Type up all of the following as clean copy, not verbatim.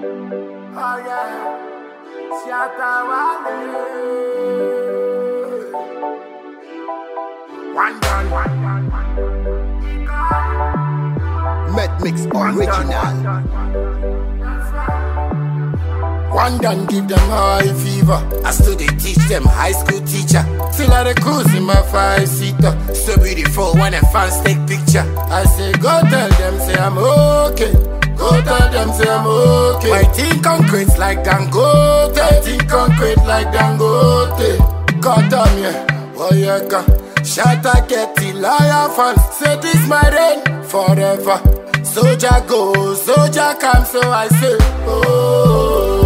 Oh yeah, Shatawale. One done. Met Mix Original. One done give them high fever. I still they teach them high school teacher. Still I the cruise in my 5-seater. So beautiful when the fans take picture. I say go tell them say I'm okay. Go tell them say I'm okay. My team concrete like Dangote. My team concrete like Dangote. Got on yeah, oh yeah, God. Shatta get the liar fans. Say this my reign forever. Soldier go, soldier come, so I say oh.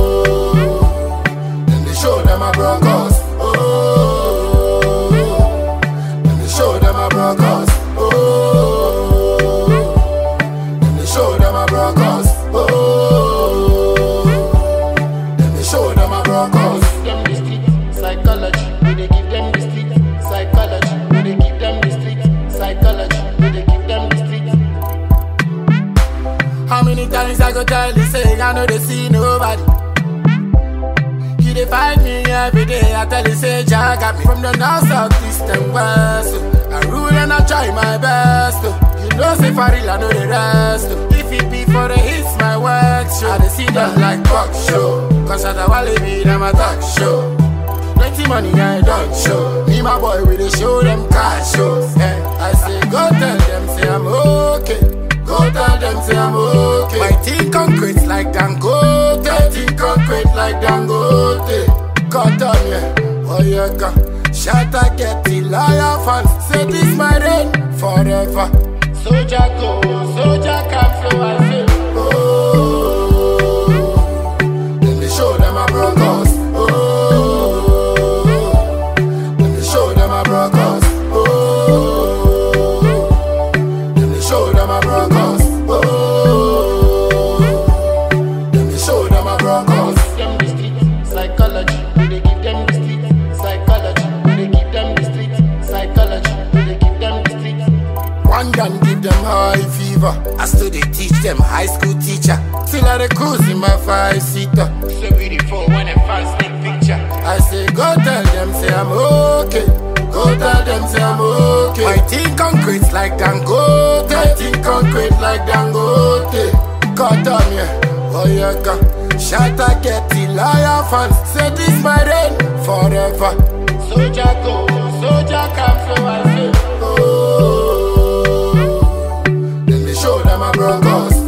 Show them a broncos, oh. Let me show them a broncos, oh. Let me show them a broncos, oh. Let me show them a broncos. Give them the street psychology, we they give them the street psychology, we they give them the street psychology, we they give them the street. How many times I go tell you say I know they see nobody? They find me every day. I tell you, say, Jah got me from the north, south, east, and west. I rule and I try my best. You know, say, for real, I know the rest. If it be for the hits, my work show. I see them like rock show. Cause I don't be them a talk show. Plenty money I don't show. Me, my boy, we they show them cash shows. I say, go tell them, say, I'm okay. Go tell them, say I'm okay. My team concrete like Dangote. My team concrete like Dangote. Cut on yeah, oh yeah, God. Shatta get the liar fans. Say this my reign forever. Soldier go, soldier come, so I say oh. Let me show them a broncos, oh. Let me show them a broncos, oh. Let me show them a broncos. And give them high fever. I still they teach them high school teacher. Still I the cruise in my 5-seater. So beautiful when the fans take picture. I say go tell them say I'm okay. Go tell them say I'm okay. My team concrete like Dangote. My team concrete like Dangote. Cut on yeah, oh yeah, God. Shatta get the liar fans. Say this my reign forever. Soldier go, soldier come, so I say oh. Show them a broncos.